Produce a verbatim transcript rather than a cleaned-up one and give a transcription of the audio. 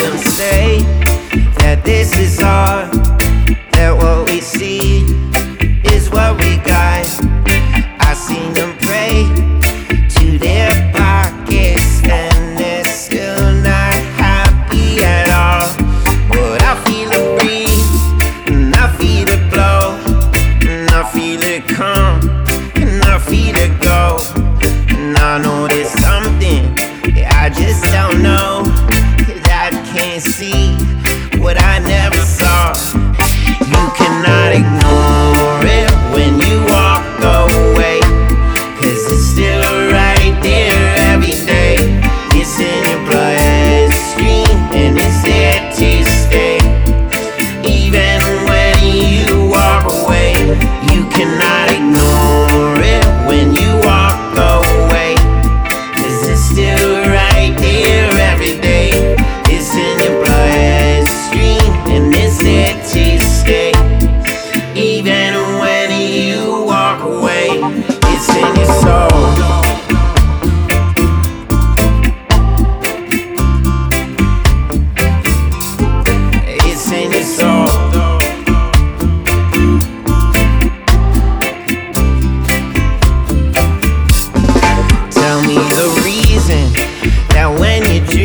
them say that this is all, that what we see is what we got. I seen them pray to their pockets and they're still not happy at all. But I feel it breathe, and I feel it blow, and I feel it come, and I feel it go. And I know there's something that I just don't know, that I can't see what I never saw. You cannot ignore it when you walk away, 'cause it's still right there every day. It's in your bloodstream and it's there to stay. Even when you walk away, you cannot ignore it when you walk away, 'cause it's still right there every day. It's in your bloodstream and it's there to stay. Even when you walk away, it's in your soul. It's in your soul. Tell me the reason that when you